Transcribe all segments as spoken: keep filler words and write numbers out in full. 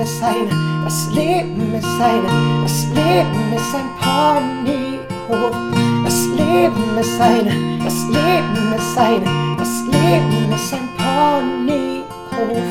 ist eine, das Leben ist eine, das Leben ist ein Ponyhof. Das Leben ist eine, das Leben ist eine, das Leben ist ein Ponyhof.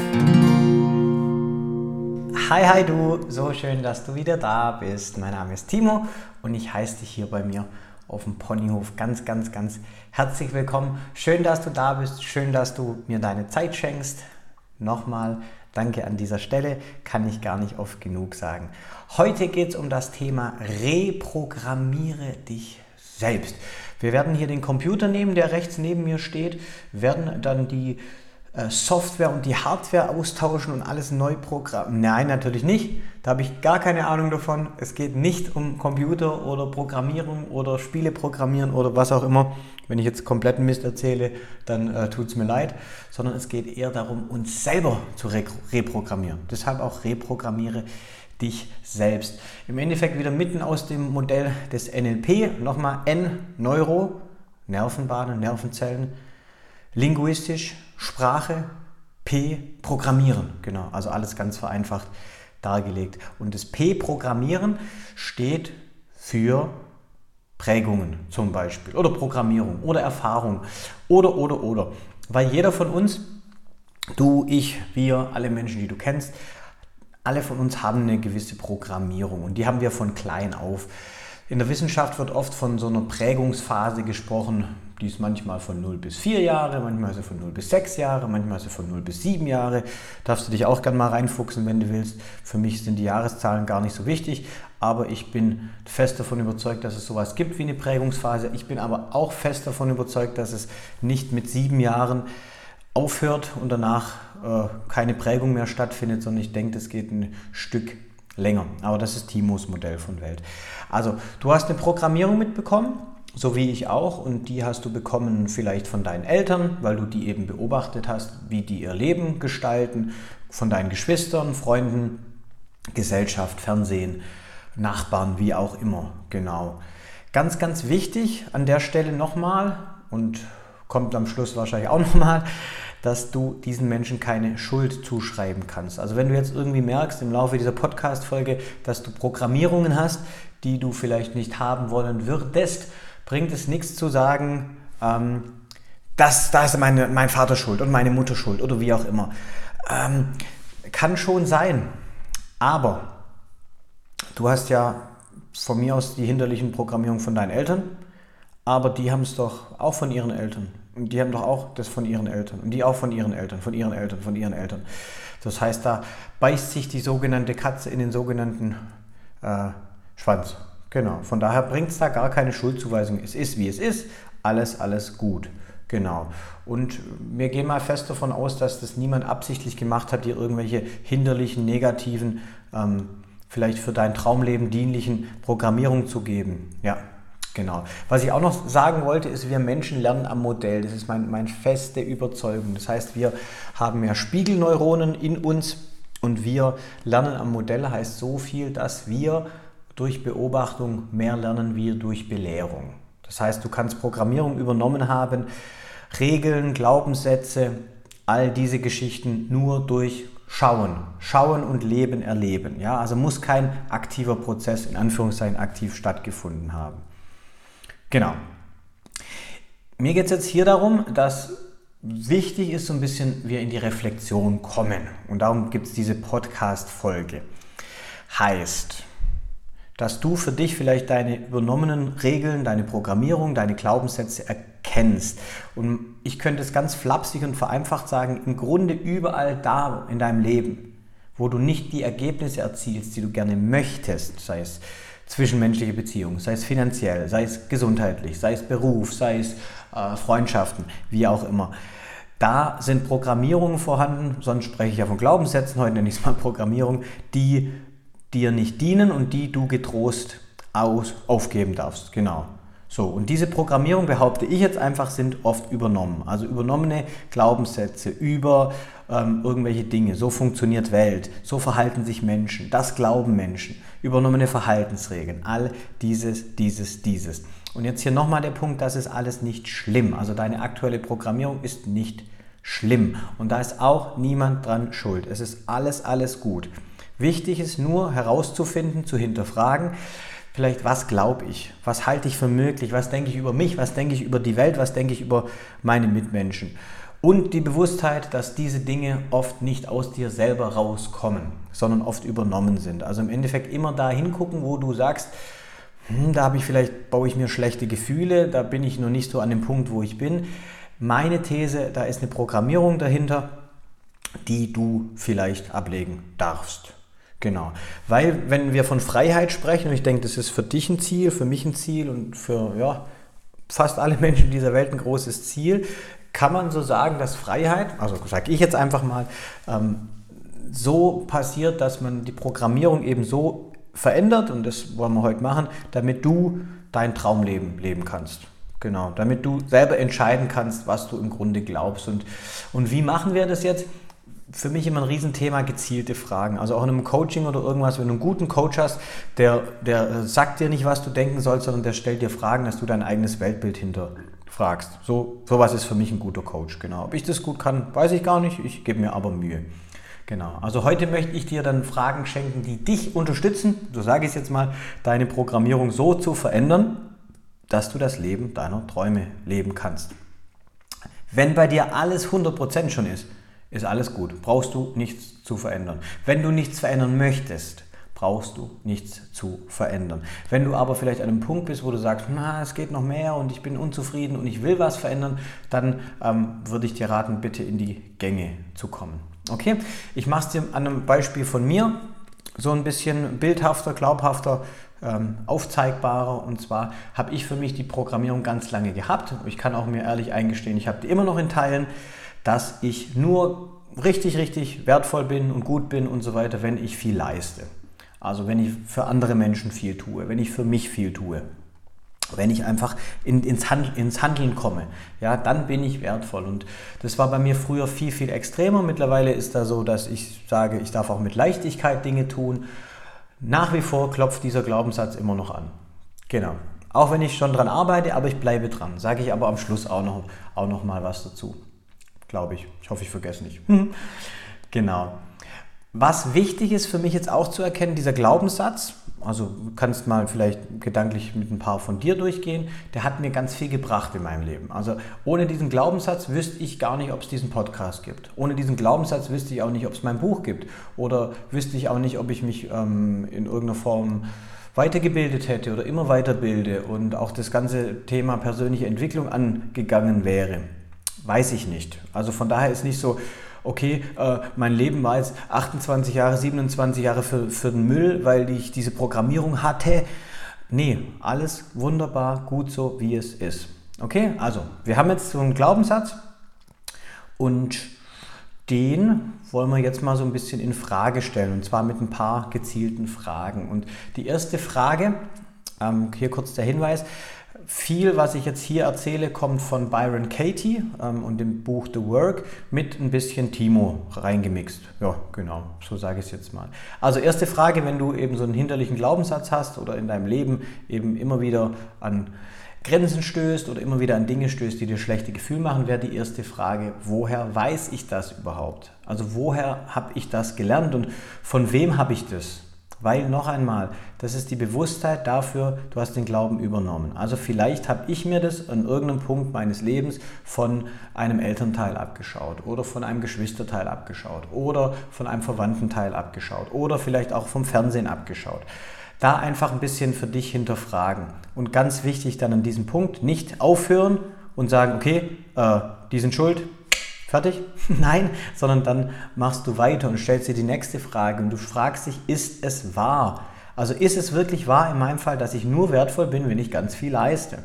Hi, hi du, so schön, dass du wieder da bist. Mein Name ist Timo und ich heiße dich hier bei mir auf dem Ponyhof ganz, ganz, ganz herzlich willkommen. Schön, dass du da bist, schön, dass du mir deine Zeit schenkst. Nochmal danke an dieser Stelle, kann ich gar nicht oft genug sagen. Heute geht es um das Thema Reprogrammiere dich selbst. Wir werden hier den Computer nehmen, der rechts neben mir steht, werden dann die Software und die Hardware austauschen und alles neu programmieren. Nein, natürlich nicht. Da habe ich gar keine Ahnung davon. Es geht nicht um Computer oder Programmierung oder Spiele programmieren oder was auch immer. Wenn ich jetzt kompletten Mist erzähle, dann äh, tut es mir leid. Sondern es geht eher darum, uns selber zu re- reprogrammieren. Deshalb auch reprogrammiere dich selbst. Im Endeffekt wieder mitten aus dem Modell des N L P. Nochmal N, Neuro, Nervenbahnen, Nervenzellen. Linguistisch, Sprache, P, Programmieren, genau, also alles ganz vereinfacht dargelegt. Und das P, Programmieren, steht für Prägungen zum Beispiel oder Programmierung oder Erfahrung oder, oder, oder. Weil jeder von uns, du, ich, wir, alle Menschen, die du kennst, alle von uns haben eine gewisse Programmierung und die haben wir von klein auf. In der Wissenschaft wird oft von so einer Prägungsphase gesprochen, die ist manchmal von null bis vier Jahre, manchmal ist sie von null bis sechs Jahre, manchmal ist sie von null bis sieben Jahre. Darfst du dich auch gerne mal reinfuchsen, wenn du willst. Für mich sind die Jahreszahlen gar nicht so wichtig, aber ich bin fest davon überzeugt, dass es sowas gibt wie eine Prägungsphase. Ich bin aber auch fest davon überzeugt, dass es nicht mit sieben Jahren aufhört und danach äh, keine Prägung mehr stattfindet, sondern ich denke, das geht ein Stück länger. Aber das ist Timos Modell von Welt. Also, du hast eine Programmierung mitbekommen, so wie ich auch, und die hast du bekommen vielleicht von deinen Eltern, weil du die eben beobachtet hast, wie die ihr Leben gestalten, von deinen Geschwistern, Freunden, Gesellschaft, Fernsehen, Nachbarn, wie auch immer. Genau. Ganz, ganz wichtig an der Stelle nochmal, und kommt am Schluss wahrscheinlich auch nochmal, dass du diesen Menschen keine Schuld zuschreiben kannst. Also wenn du jetzt irgendwie merkst im Laufe dieser Podcast-Folge, dass du Programmierungen hast, die du vielleicht nicht haben wollen würdest, bringt es nichts zu sagen, ähm, das, das ist meine, mein Vater schuld und meine Mutter schuld oder wie auch immer. Ähm, kann schon sein, aber du hast ja von mir aus die hinderlichen Programmierungen von deinen Eltern, aber die haben es doch auch von ihren Eltern. Und die haben doch auch das von ihren Eltern. Und die auch von ihren Eltern, von ihren Eltern, von ihren Eltern. Das heißt, da beißt sich die sogenannte Katze in den sogenannten äh, Schwanz. Genau. Von daher bringt es da gar keine Schuldzuweisung. Es ist, wie es ist. Alles, alles gut. Genau. Und wir gehen mal fest davon aus, dass das niemand absichtlich gemacht hat, dir irgendwelche hinderlichen, negativen, ähm, vielleicht für dein Traumleben dienlichen Programmierungen zu geben. Ja. Genau. Was ich auch noch sagen wollte, ist, wir Menschen lernen am Modell. Das ist mein, meine feste Überzeugung. Das heißt, wir haben mehr Spiegelneuronen in uns und wir lernen am Modell heißt so viel, dass wir durch Beobachtung mehr lernen wie durch Belehrung. Das heißt, du kannst Programmierung übernommen haben, Regeln, Glaubenssätze, all diese Geschichten nur durch Schauen. Schauen und Leben erleben. Ja? Also muss kein aktiver Prozess, in Anführungszeichen, aktiv stattgefunden haben. Genau. Mir geht es jetzt hier darum, dass wichtig ist, so ein bisschen wir in die Reflexion kommen. Und darum gibt es diese Podcast-Folge. Heißt, dass du für dich vielleicht deine übernommenen Regeln, deine Programmierung, deine Glaubenssätze erkennst. Und ich könnte es ganz flapsig und vereinfacht sagen, im Grunde überall da in deinem Leben, wo du nicht die Ergebnisse erzielst, die du gerne möchtest, sei es zwischenmenschliche Beziehungen, sei es finanziell, sei es gesundheitlich, sei es Beruf, sei es äh, Freundschaften, wie auch immer. Da sind Programmierungen vorhanden, sonst spreche ich ja von Glaubenssätzen, heute nenne ich es mal Programmierung, die dir nicht dienen und die du getrost aus, aufgeben darfst. Genau. So, und diese Programmierung, behaupte ich jetzt einfach, sind oft übernommen. Also übernommene Glaubenssätze über ähm, irgendwelche Dinge. So funktioniert Welt, so verhalten sich Menschen, das glauben Menschen. Übernommene Verhaltensregeln, all dieses, dieses, dieses. Und jetzt hier nochmal der Punkt, das ist alles nicht schlimm. Also deine aktuelle Programmierung ist nicht schlimm. Und da ist auch niemand dran schuld. Es ist alles, alles gut. Wichtig ist nur herauszufinden, zu hinterfragen, vielleicht was glaube ich, was halte ich für möglich, was denke ich über mich, was denke ich über die Welt, was denke ich über meine Mitmenschen. Und die Bewusstheit, dass diese Dinge oft nicht aus dir selber rauskommen, sondern oft übernommen sind. Also im Endeffekt immer da hingucken, wo du sagst, hm, da habe ich vielleicht, baue ich mir schlechte Gefühle, da bin ich noch nicht so an dem Punkt, wo ich bin. Meine These, da ist eine Programmierung dahinter, die du vielleicht ablegen darfst. Genau, weil wenn wir von Freiheit sprechen, und ich denke, das ist für dich ein Ziel, für mich ein Ziel und für ja, fast alle Menschen dieser Welt ein großes Ziel, kann man so sagen, dass Freiheit, also sage ich jetzt einfach mal, ähm, so passiert, dass man die Programmierung eben so verändert, und das wollen wir heute machen, damit du dein Traumleben leben kannst. Genau, damit du selber entscheiden kannst, was du im Grunde glaubst. Und, und wie machen wir das jetzt? Für mich immer ein Riesenthema, gezielte Fragen. Also auch in einem Coaching oder irgendwas, wenn du einen guten Coach hast, der, der sagt dir nicht, was du denken sollst, sondern der stellt dir Fragen, dass du dein eigenes Weltbild hinterfragst. So sowas ist für mich ein guter Coach. Genau. Ob ich das gut kann, weiß ich gar nicht. Ich gebe mir aber Mühe. Genau. Also heute möchte ich dir dann Fragen schenken, die dich unterstützen, so sage ich es jetzt mal, deine Programmierung so zu verändern, dass du das Leben deiner Träume leben kannst. Wenn bei dir alles hundert Prozent schon ist, ist alles gut. Brauchst du nichts zu verändern. Wenn du nichts verändern möchtest, brauchst du nichts zu verändern. Wenn du aber vielleicht an einem Punkt bist, wo du sagst, na, es geht noch mehr und ich bin unzufrieden und ich will was verändern, dann ähm, würde ich dir raten, bitte in die Gänge zu kommen. Okay? Ich mache es dir an einem Beispiel von mir, so ein bisschen bildhafter, glaubhafter, ähm, aufzeigbarer. Und zwar habe ich für mich die Programmierung ganz lange gehabt. Ich kann auch mir ehrlich eingestehen, ich habe die immer noch in Teilen, dass ich nur richtig, richtig wertvoll bin und gut bin und so weiter, wenn ich viel leiste. Also wenn ich für andere Menschen viel tue, wenn ich für mich viel tue, wenn ich einfach in, ins, Handl, ins Handeln komme, ja, dann bin ich wertvoll. Und das war bei mir früher viel, viel extremer. Mittlerweile ist da so, dass ich sage, ich darf auch mit Leichtigkeit Dinge tun. Nach wie vor klopft dieser Glaubenssatz immer noch an. Genau. Auch wenn ich schon dran arbeite, aber ich bleibe dran. Sage ich aber am Schluss auch noch, auch noch mal was dazu. Glaube ich. Ich hoffe, ich vergesse nicht. Genau. Was wichtig ist für mich jetzt auch zu erkennen, dieser Glaubenssatz, also du kannst mal vielleicht gedanklich mit ein paar von dir durchgehen, der hat mir ganz viel gebracht in meinem Leben. Also ohne diesen Glaubenssatz wüsste ich gar nicht, ob es diesen Podcast gibt. Ohne diesen Glaubenssatz wüsste ich auch nicht, ob es mein Buch gibt. Oder wüsste ich auch nicht, ob ich mich ähm, in irgendeiner Form weitergebildet hätte oder immer weiterbilde und auch das ganze Thema persönliche Entwicklung angegangen wäre. Weiß ich nicht. Also von daher ist nicht so, okay, äh, mein Leben war jetzt achtundzwanzig Jahre, siebenundzwanzig Jahre für, für den Müll, weil ich diese Programmierung hatte. Nee, alles wunderbar, gut so, wie es ist. Okay, also wir haben jetzt so einen Glaubenssatz und den wollen wir jetzt mal so ein bisschen in Frage stellen, und zwar mit ein paar gezielten Fragen. Und die erste Frage, ähm, hier kurz der Hinweis, viel, was ich jetzt hier erzähle, kommt von Byron Katie ähm, und dem Buch The Work mit ein bisschen Timo reingemixt. Ja, genau, so sage ich es jetzt mal. Also erste Frage, wenn du eben so einen hinderlichen Glaubenssatz hast oder in deinem Leben eben immer wieder an Grenzen stößt oder immer wieder an Dinge stößt, die dir schlechte Gefühle machen, wäre die erste Frage, woher weiß ich das überhaupt? Also woher habe ich das gelernt und von wem habe ich das? Weil noch einmal, das ist die Bewusstheit dafür, du hast den Glauben übernommen. Also vielleicht habe ich mir das an irgendeinem Punkt meines Lebens von einem Elternteil abgeschaut oder von einem Geschwisterteil abgeschaut oder von einem Verwandtenteil abgeschaut oder vielleicht auch vom Fernsehen abgeschaut. Da einfach ein bisschen für dich hinterfragen und ganz wichtig dann an diesem Punkt nicht aufhören und sagen, okay, äh, die sind schuld, fertig? Nein, sondern dann machst du weiter und stellst dir die nächste Frage und du fragst dich, ist es wahr? Also ist es wirklich wahr in meinem Fall, dass ich nur wertvoll bin, wenn ich ganz viel leiste?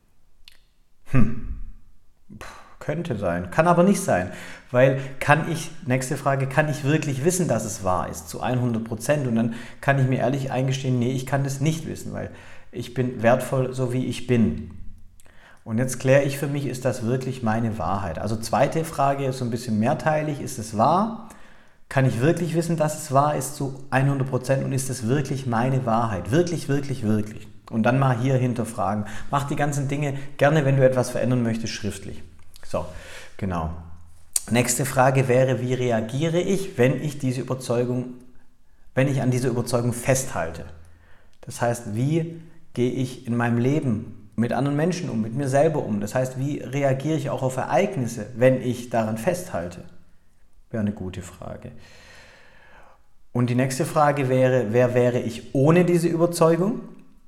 Hm, Puh, könnte sein, kann aber nicht sein, weil kann ich, nächste Frage, kann ich wirklich wissen, dass es wahr ist, zu hundert Prozent? Und dann kann ich mir ehrlich eingestehen, nee, ich kann das nicht wissen, weil ich bin wertvoll, so wie ich bin. Und jetzt kläre ich für mich, ist das wirklich meine Wahrheit? Also zweite Frage ist so ein bisschen mehrteilig, ist es wahr? Kann ich wirklich wissen, dass es wahr ist zu hundert Prozent und ist es wirklich meine Wahrheit? Wirklich, wirklich, wirklich. Und dann mal hier hinterfragen. Mach die ganzen Dinge gerne, wenn du etwas verändern möchtest, schriftlich. So, genau. Nächste Frage wäre, wie reagiere ich, wenn ich diese Überzeugung, wenn ich an dieser Überzeugung festhalte. Das heißt, wie gehe ich in meinem Leben mit anderen Menschen um, mit mir selber um? Das heißt, wie reagiere ich auch auf Ereignisse, wenn ich daran festhalte? Wäre eine gute Frage. Und die nächste Frage wäre, wer wäre ich ohne diese Überzeugung?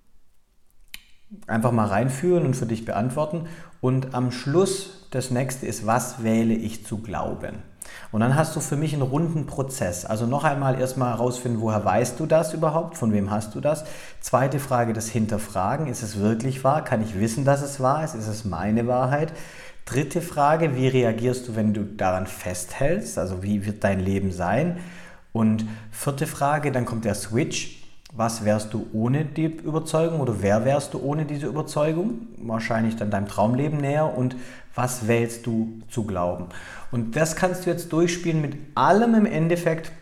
Einfach mal reinführen und für dich beantworten. Und am Schluss, das nächste ist, was wähle ich zu glauben? Und dann hast du für mich einen runden Prozess. Also noch einmal erstmal herausfinden, woher weißt du das überhaupt? Von wem hast du das? Zweite Frage, das Hinterfragen. Ist es wirklich wahr? Kann ich wissen, dass es wahr ist? Ist es meine Wahrheit? Dritte Frage, wie reagierst du, wenn du daran festhältst? Also wie wird dein Leben sein? Und vierte Frage, dann kommt der Switch. Was wärst du ohne die Überzeugung oder wer wärst du ohne diese Überzeugung? Wahrscheinlich dann deinem Traumleben näher. Und was wählst du zu glauben? Und das kannst du jetzt durchspielen mit allem im Endeffekt,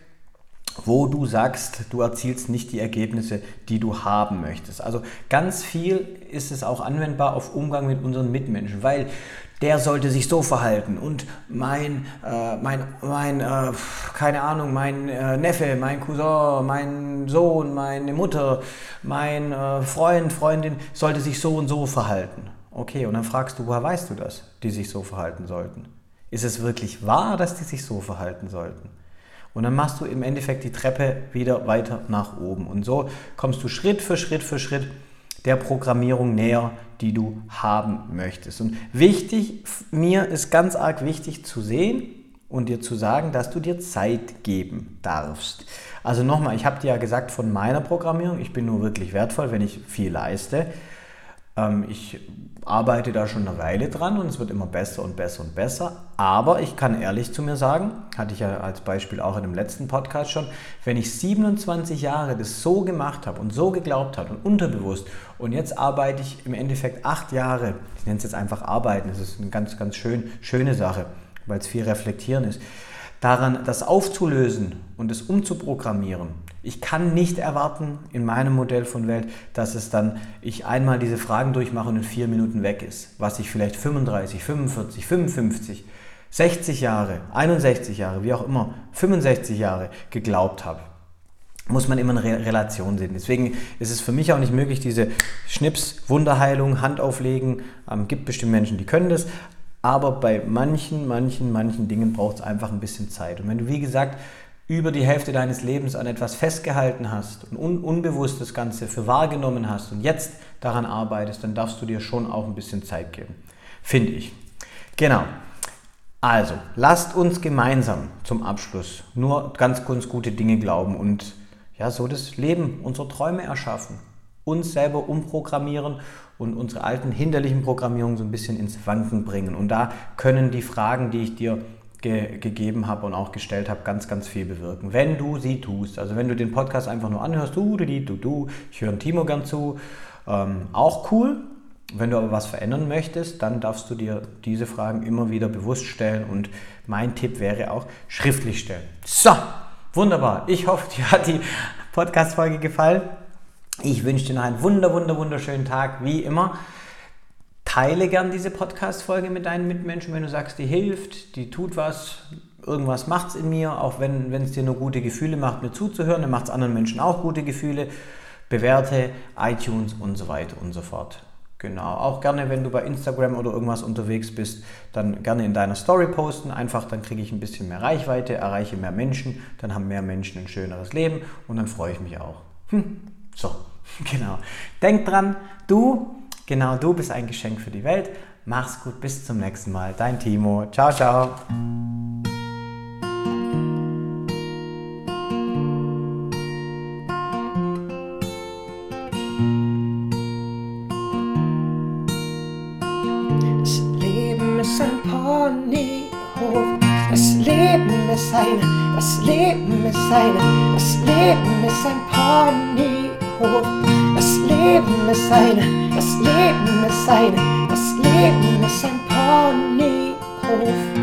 wo du sagst, du erzielst nicht die Ergebnisse, die du haben möchtest. Also ganz viel ist es auch anwendbar auf Umgang mit unseren Mitmenschen, weil der sollte sich so verhalten und mein, äh, mein, mein äh, keine Ahnung, mein äh, Neffe, mein Cousin, mein Sohn, meine Mutter, mein äh, Freund, Freundin sollte sich so und so verhalten. Okay, und dann fragst du, woher weißt du das, die sich so verhalten sollten? Ist es wirklich wahr, dass die sich so verhalten sollten? Und dann machst du im Endeffekt die Treppe wieder weiter nach oben. Und so kommst du Schritt für Schritt für Schritt der Programmierung näher, die du haben möchtest. Und wichtig, mir ist ganz arg wichtig zu sehen und dir zu sagen, dass du dir Zeit geben darfst. Also nochmal, ich habe dir ja gesagt von meiner Programmierung, ich bin nur wirklich wertvoll, wenn ich viel leiste. Ähm, ich arbeite da schon eine Weile dran und es wird immer besser und besser und besser. Aber ich kann ehrlich zu mir sagen, hatte ich ja als Beispiel auch in dem letzten Podcast schon, wenn ich siebenundzwanzig Jahre das so gemacht habe und so geglaubt habe und unterbewusst und jetzt arbeite ich im Endeffekt acht Jahre, ich nenne es jetzt einfach Arbeiten, das ist eine ganz, ganz schön, schöne Sache, weil es viel Reflektieren ist, daran das aufzulösen und es umzuprogrammieren. Ich kann nicht erwarten in meinem Modell von Welt, dass es dann, ich einmal diese Fragen durchmache und in vier Minuten weg ist, was ich vielleicht fünfunddreißig, fünfundvierzig, fünfundfünfzig, sechzig Jahre, einundsechzig Jahre, wie auch immer, fünfundsechzig Jahre geglaubt habe. Muss man immer eine Re- Relation sehen. Deswegen ist es für mich auch nicht möglich, diese Schnips, Wunderheilung, Hand auflegen, ähm, gibt bestimmt Menschen, die können das, aber bei manchen, manchen, manchen Dingen braucht es einfach ein bisschen Zeit. Und wenn du, wie gesagt, über die Hälfte deines Lebens an etwas festgehalten hast und un- unbewusst das Ganze für wahrgenommen hast und jetzt daran arbeitest, dann darfst du dir schon auch ein bisschen Zeit geben. Finde ich. Genau. Also, lasst uns gemeinsam zum Abschluss nur ganz, ganz gute Dinge glauben und ja, so das Leben, unsere Träume erschaffen, uns selber umprogrammieren und unsere alten hinderlichen Programmierungen so ein bisschen ins Wanken bringen. Und da können die Fragen, die ich dir ge- gegeben habe und auch gestellt habe, ganz, ganz viel bewirken. Wenn du sie tust, also wenn du den Podcast einfach nur anhörst, du, du, du, du, ich höre Timo gern zu, ähm, auch cool. Wenn du aber was verändern möchtest, dann darfst du dir diese Fragen immer wieder bewusst stellen und mein Tipp wäre auch, schriftlich stellen. So, wunderbar. Ich hoffe, dir hat die Podcast-Folge gefallen. Ich wünsche dir noch einen wunder, wunder, wunderschönen Tag, wie immer. Teile gern diese Podcast-Folge mit deinen Mitmenschen, wenn du sagst, die hilft, die tut was, irgendwas macht es in mir, auch wenn es dir nur gute Gefühle macht, mir zuzuhören, dann macht es anderen Menschen auch gute Gefühle. Bewerte, iTunes und so weiter und so fort. Genau, auch gerne, wenn du bei Instagram oder irgendwas unterwegs bist, dann gerne in deiner Story posten, einfach dann kriege ich ein bisschen mehr Reichweite, erreiche mehr Menschen, dann haben mehr Menschen ein schöneres Leben und dann freue ich mich auch. Hm. So, genau. Denk dran, du, genau du bist ein Geschenk für die Welt. Mach's gut, bis zum nächsten Mal. Dein Timo. Ciao, ciao. Das Leben ist ein Ponyhof. Das Leben ist eine, das Leben ist eine, das Leben ist ein Ponyhof. Das Leben ist eine, das Leben ist eine, das Leben ist ein Ponyhof.